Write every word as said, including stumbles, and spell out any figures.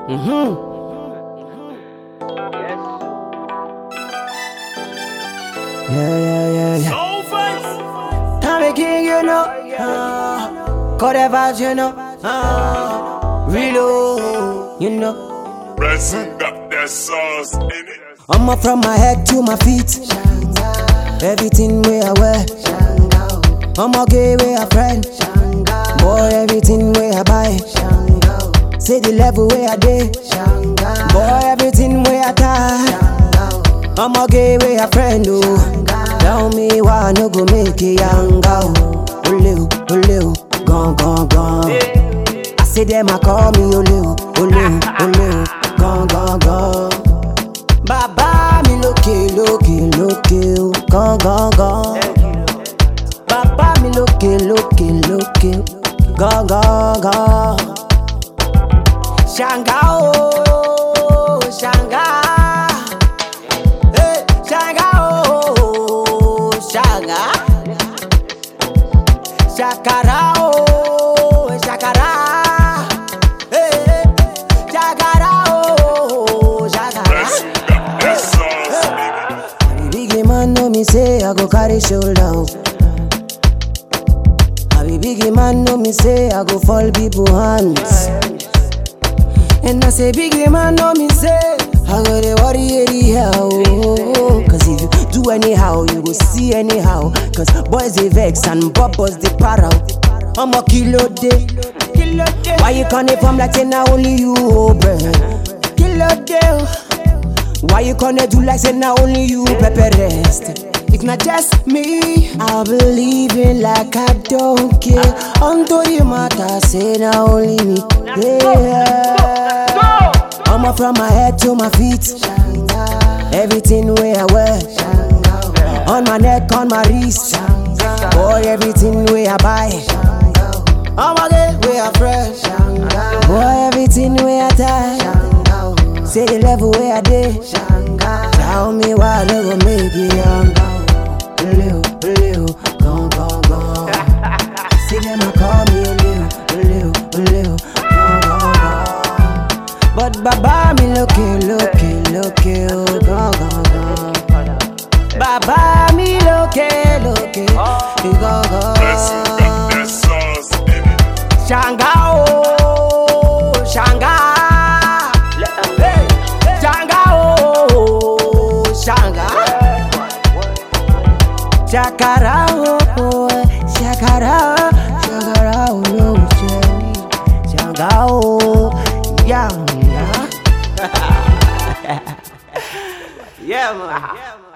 Mm-hmm. Yeah, yeah, yeah, yeah. Tommy King, you know. Uh, Cut that vibes, you know. Uh, Reload, you know. Resin got that sauce in it. I'm up from my head to my feet. Everything where I wear. I'm a gay where I friend. Boy, everything where I buy. Say the level where I day. Boy, everything where I tie. I'm a gay where I friend. Oh, tell me why I no go make it young go. Ole, ole, gone, gone, gone. I say them I call me ole, ole, ole, gone, gone, gone. Baba mi loke, loke, loke, gone, gone, gone. Baba mi loke, loke, loke, gone, gone, gone. Shanga, oh, Shanga, hey, Shanga, oh, Shanga, Shakara, oh, Shakara, hey, Shakara, oh, Shakara. Resin got that sauce in it. Biggie man know me say I go carry shoulder. I be biggie man know me say I go fall people hands. And I say biggie man know me say I go dey worry anyhow. Cause if you do anyhow you go see anyhow. Cause boys they vex and bubbles they para. I'm a kilo day. Why you can't from like say now only you oh bruh. Kilo day. Why you gonna do like say now only you pepper rest? If not just me, I believe in like I don't care. Until you matter, say now only me. Yeah. I'm up from my head to my feet. Everything where I wear. On my neck, on my wrist. Boy, everything where I buy. I'm a get where I fresh. Boy, everything where I tie. Say the level where I did. Tell me why I never make it young. Little, little, gone, gone, gone. See them I call me a little, little, little, gone, gone, gone. But Baba me looky, looky, looky, oh, gone, gone, gone. Baba me looky, looky, he gone, gone. Resin got that sauce in it. Shanga, oh, Shanga. Hey, Shanga, oh, Shanga. Shakara, oh, Shakara, Shakara, oh, no, Shanga, oh, yeah, yeah. Yeah, man.